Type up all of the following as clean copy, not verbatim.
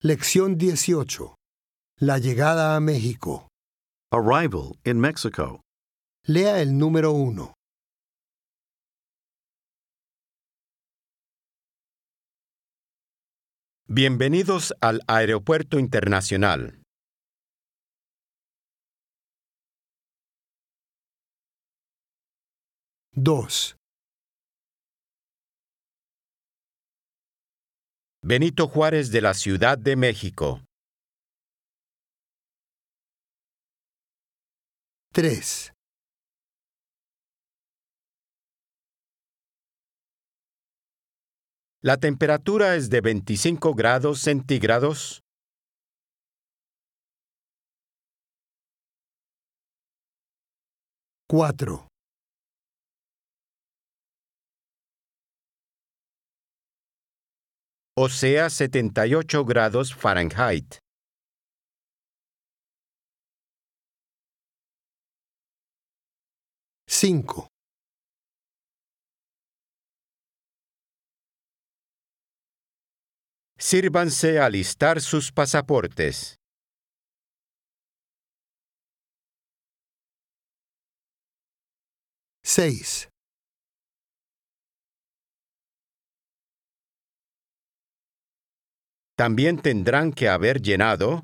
Lección 18. La llegada a México. Arrival in Mexico. Lea el número 1. Bienvenidos al Aeropuerto Internacional. Dos. Benito Juárez de la Ciudad de México. 3. La temperatura es de 25 grados centígrados. 4. O sea, 78 grados Fahrenheit. 5. Sírvanse a alistar sus pasaportes. 6. También tendrán que haber llenado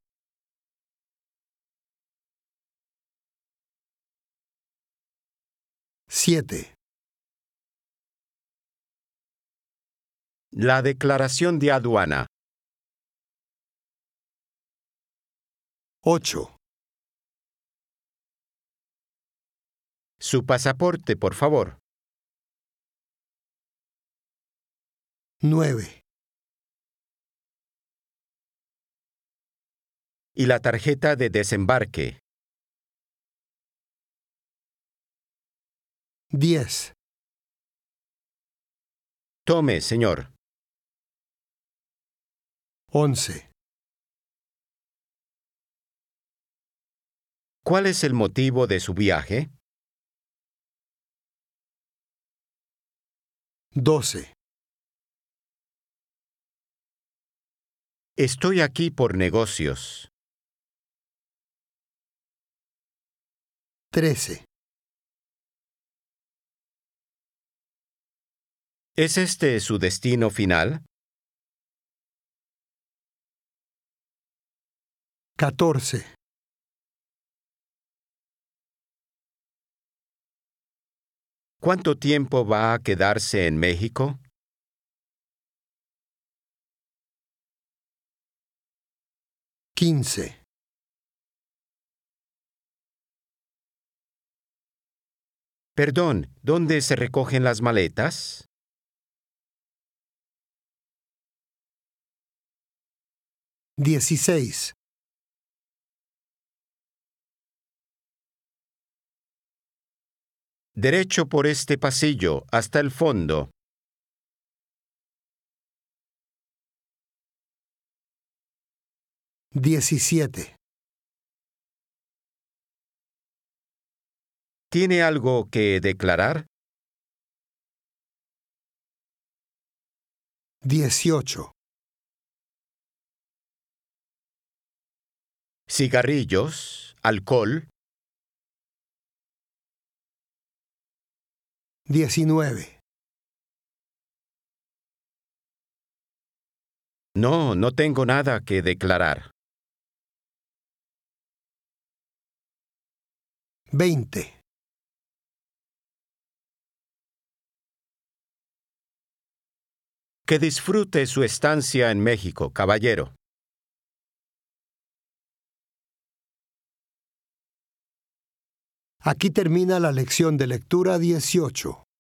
7. la declaración de aduana. 8. Su pasaporte, por favor. 9. Y la tarjeta de desembarque. 10. Tome, señor. 11. ¿Cuál es el motivo de su viaje? 12. Estoy aquí por negocios. 13. ¿Es este su destino final? 14. ¿Cuánto tiempo va a quedarse en México? 15. Perdón, ¿dónde se recogen las maletas? 16. Derecho por este pasillo, hasta el fondo. 17. ¿Tiene algo que declarar? 18. Cigarrillos, alcohol. 19. No, no tengo nada que declarar. 20. Que disfrute su estancia en México, caballero. Aquí termina la lección de lectura 18.